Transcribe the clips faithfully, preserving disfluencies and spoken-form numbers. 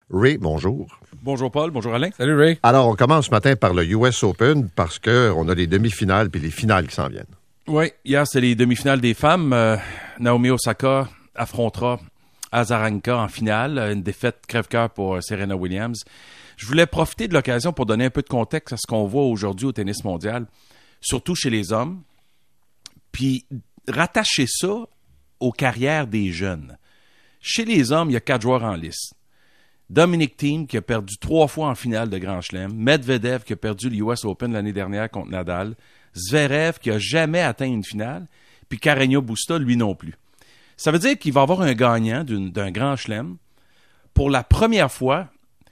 Ray, bonjour. Bonjour Paul, bonjour Alain. Salut Ray. Alors, on commence ce matin par le U S Open parce qu'on a les demi-finales puis les finales qui s'en viennent. Oui, hier, c'est les demi-finales des femmes. Euh, Naomi Osaka affrontera Azarenka en finale. Une défaite crève-cœur pour euh, Serena Williams. Je voulais profiter de l'occasion pour donner un peu de contexte à ce qu'on voit aujourd'hui au tennis mondial, surtout chez les hommes, puis rattacher ça aux carrières des jeunes. Chez les hommes, il y a quatre joueurs en lice. Dominic Thiem, qui a perdu trois fois en finale de Grand Chelem. Medvedev, qui a perdu le U S Open l'année dernière contre Nadal. Zverev, qui a jamais atteint une finale. Puis Carreño Busta, lui non plus. Ça veut dire qu'il va y avoir un gagnant d'une, d'un Grand Chelem pour la première fois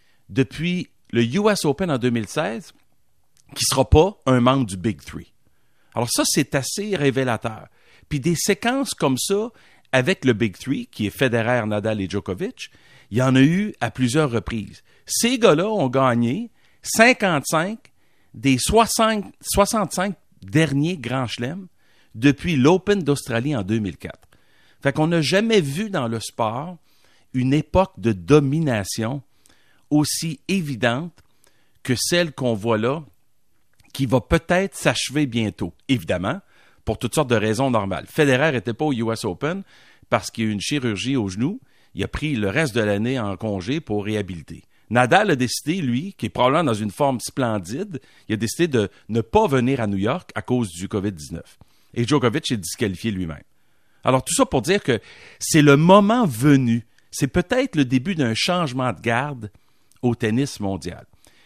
depuis le U S Open en deux mille seize qui ne sera pas un membre du Big Three. Alors ça, c'est assez révélateur. Puis des séquences comme ça, avec le Big Three, qui est Federer, Nadal et Djokovic, il y en a eu à plusieurs reprises. Ces gars-là ont gagné cinquante-cinq des soixante, soixante-cinq derniers Grands Chelems depuis l'Open d'Australie en deux mille quatre. Fait qu'on n'a jamais vu dans le sport une époque de domination aussi évidente que celle qu'on voit là, qui va peut-être s'achever bientôt. Évidemment, pour toutes sortes de raisons normales. Federer n'était pas au U S Open parce qu'il y a eu une chirurgie au genou. Il a pris le reste de l'année en congé pour réhabiliter. Nadal a décidé, lui, qui est probablement dans une forme splendide, il a décidé de ne pas venir à New York à cause du covid dix-neuf. Et Djokovic est disqualifié lui-même. Alors, tout ça pour dire que c'est le moment venu. C'est peut-être le début d'un changement de garde au tennis mondial.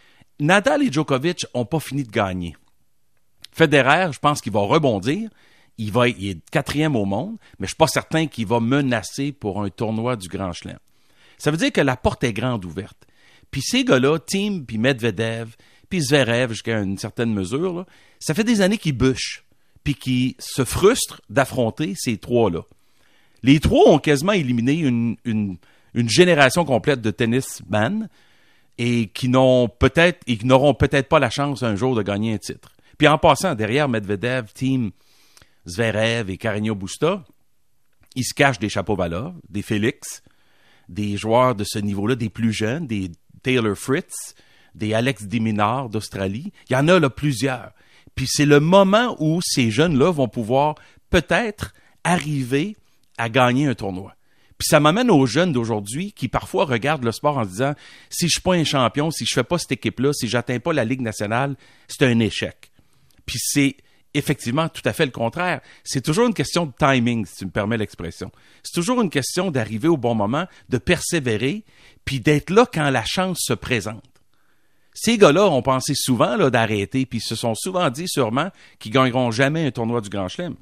Nadal et Djokovic n'ont pas fini de gagner. Federer, je pense qu'il va rebondir. Il, va, il est quatrième au monde, mais je ne suis pas certain qu'il va menacer pour un tournoi du Grand Chelem. Ça veut dire que la porte est grande ouverte. Puis ces gars-là, Thiem, puis Medvedev, puis Zverev, jusqu'à une certaine mesure, là, ça fait des années qu'ils bûchent, puis qu'ils se frustrent d'affronter ces trois-là. Les trois ont quasiment éliminé une, une, une génération complète de tennismen et qui n'ont peut-être et qui n'auront peut-être pas la chance un jour de gagner un titre. Puis en passant, derrière Medvedev, Thiem, Zverev et Carreño Busta, ils se cachent des Shapovalov, des Félix, des joueurs de ce niveau-là, des plus jeunes, des Taylor Fritz, des Alex de Minaur d'Australie. Il y en a là plusieurs. Puis c'est le moment où ces jeunes-là vont pouvoir peut-être arriver à gagner un tournoi. Puis ça m'amène aux jeunes d'aujourd'hui qui parfois regardent le sport en se disant « Si je ne suis pas un champion, si je ne fais pas cette équipe-là, si je n'atteins pas la Ligue nationale, c'est un échec. » Puis c'est effectivement tout à fait le contraire. C'est toujours une question de timing, si tu me permets l'expression. C'est toujours une question d'arriver au bon moment, de persévérer, puis d'être là quand la chance se présente. Ces gars-là ont pensé souvent là, d'arrêter, puis ils se sont souvent dit sûrement qu'ils ne gagneront jamais un tournoi du Grand Chelem.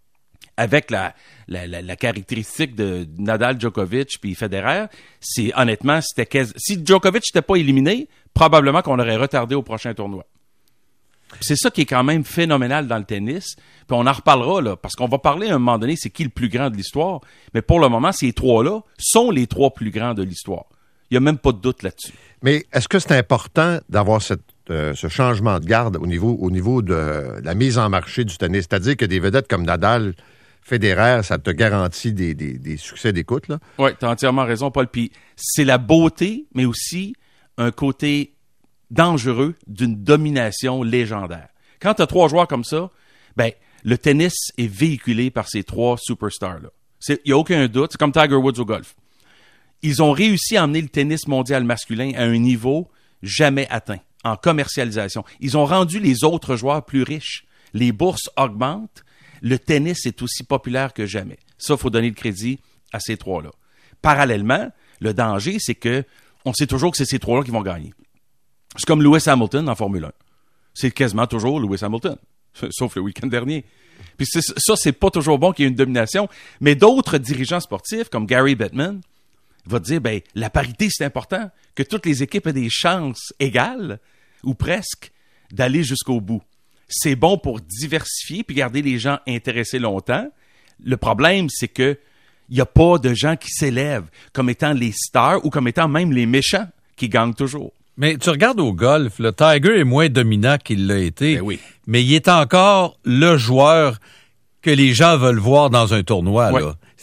Avec la, la, la, la caractéristique de Nadal, Djokovic puis Federer, c'est honnêtement, c'était quasi... si Djokovic n'était pas éliminé, probablement qu'on l'aurait retardé au prochain tournoi. C'est ça qui est quand même phénoménal dans le tennis. Puis on en reparlera, là, parce qu'on va parler à un moment donné, c'est qui le plus grand de l'histoire. Mais pour le moment, ces trois-là sont les trois plus grands de l'histoire. Il n'y a même pas de doute là-dessus. Mais est-ce que c'est important d'avoir cette, euh, ce changement de garde au niveau, au niveau de la mise en marché du tennis? C'est-à-dire que des vedettes comme Nadal, Federer, ça te garantit des, des, des succès d'écoute, là? Oui, tu as entièrement raison, Paul. Puis c'est la beauté, mais aussi un côté dangereux d'une domination légendaire. Quand tu as trois joueurs comme ça, ben le tennis est véhiculé par ces trois superstars-là. Il n'y a aucun doute. C'est comme Tiger Woods au golf. Ils ont réussi à emmener le tennis mondial masculin à un niveau jamais atteint en commercialisation. Ils ont rendu les autres joueurs plus riches. Les bourses augmentent. Le tennis est aussi populaire que jamais. Ça, il faut donner le crédit à ces trois-là. Parallèlement, le danger, c'est que on sait toujours que c'est ces trois-là qui vont gagner. C'est comme Lewis Hamilton en Formule un. C'est quasiment toujours Lewis Hamilton, sauf le week-end dernier. Puis c'est, ça, c'est pas toujours bon qu'il y ait une domination. Mais d'autres dirigeants sportifs, comme Gary Bettman, vont dire, ben la parité, c'est important, que toutes les équipes aient des chances égales, ou presque, d'aller jusqu'au bout. C'est bon pour diversifier puis garder les gens intéressés longtemps. Le problème, c'est que il n'y a pas de gens qui s'élèvent comme étant les stars ou comme étant même les méchants qui gagnent toujours. Mais tu regardes au golf, le Tiger est moins dominant qu'il l'a été, ben oui. Mais il est encore le joueur que les gens veulent voir dans un tournoi. Ouais. Là.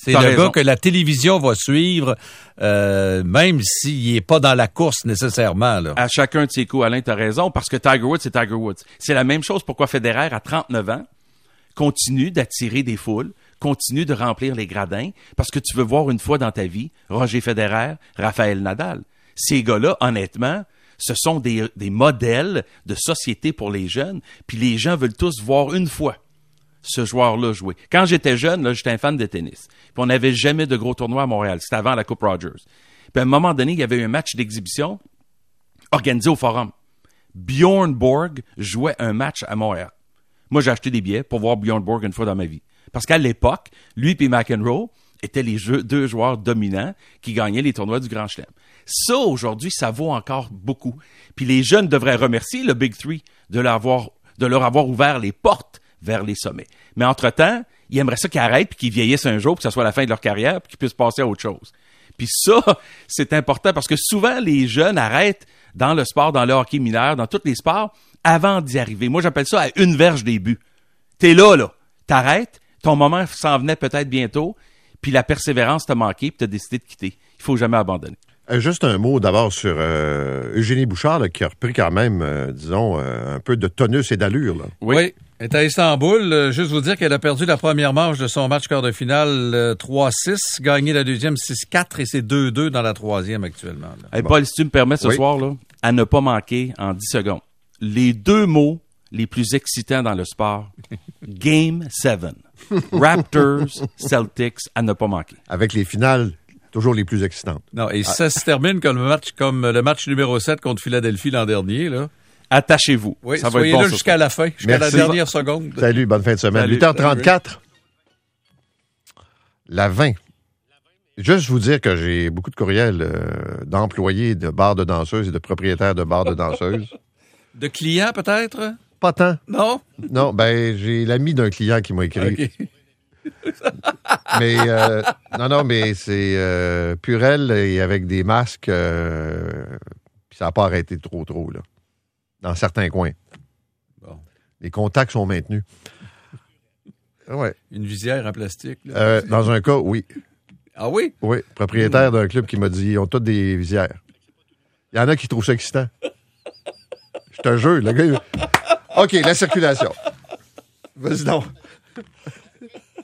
C'est T'as le raison. gars que la télévision va suivre, euh, même s'il n'est pas dans la course nécessairement. Là. À chacun de ses coups, Alain, t'as raison, parce que Tiger Woods, c'est Tiger Woods. C'est la même chose pourquoi Federer, à trente-neuf ans, continue d'attirer des foules, continue de remplir les gradins, parce que tu veux voir une fois dans ta vie Roger Federer, Rafael Nadal. Ces gars-là, honnêtement, ce sont des, des modèles de société pour les jeunes, puis les gens veulent tous voir une fois ce joueur-là jouer. Quand j'étais jeune, là, j'étais un fan de tennis. Puis on n'avait jamais de gros tournois à Montréal. C'était avant la Coupe Rogers. Puis à un moment donné, il y avait eu un match d'exhibition organisé au Forum. Bjorn Borg jouait un match à Montréal. Moi, j'ai acheté des billets pour voir Bjorn Borg une fois dans ma vie. Parce qu'à l'époque, lui et McEnroe étaient les jeux, deux joueurs dominants qui gagnaient les tournois du Grand Chelem. Ça, aujourd'hui, ça vaut encore beaucoup. Puis les jeunes devraient remercier le Big Three de leur avoir, de leur avoir ouvert les portes vers les sommets. Mais entre-temps, ils aimeraient ça qu'ils arrêtent puis qu'ils vieillissent un jour, puis que ce soit la fin de leur carrière, puis qu'ils puissent passer à autre chose. Puis ça, c'est important parce que souvent, les jeunes arrêtent dans le sport, dans le hockey mineur, dans tous les sports, avant d'y arriver. Moi, j'appelle ça à une verge des buts. T'es là, là. T'arrêtes, ton moment s'en venait peut-être bientôt, puis la persévérance t'a manqué, puis t'as décidé de quitter. Il faut jamais abandonner. Euh, juste un mot d'abord sur euh, Eugénie Bouchard, là, qui a repris quand même, euh, disons, euh, un peu de tonus et d'allure. Là. Oui. oui. Elle est à Istanbul. Euh, juste vous dire qu'elle a perdu la première manche de son match quart de finale euh, trois six, gagné la deuxième six quatre et c'est deux deux dans la troisième actuellement. Hey, bon. Paul, si tu me permets ce oui. soir, là, à ne pas manquer en dix secondes. Les deux mots les plus excitants dans le sport, Game sept. Raptors, Celtics, à ne pas manquer. Avec les finales toujours les plus excitantes. Non, et ah. ça se termine comme le match, comme le match numéro sept contre Philadelphie l'an dernier, là. Attachez-vous. Oui, ça va soyez être bon, là jusqu'à la fin, jusqu'à Merci. la dernière seconde. Salut, bonne fin de semaine. Salut. huit heures trente-quatre. La vingt. Juste vous dire que j'ai beaucoup de courriels euh, d'employés de bars de danseuses et de propriétaires de bars de danseuses. De clients, peut-être? Pas tant. Non? Non, ben, j'ai l'ami d'un client qui m'a écrit. Okay. Mais, euh, non, non, mais c'est euh, Purel et avec des masques, euh, puis ça n'a pas arrêté trop, trop, là. Dans certains coins. Bon. Les contacts sont maintenus. Ouais. Une visière en plastique. Là. Euh, dans un cas, oui. Ah oui? Oui, propriétaire d'un club qui m'a dit ils ont toutes des visières. Il y en a qui trouvent ça excitant. Je te jure, le gars... Il... OK, la circulation. Vas-y donc.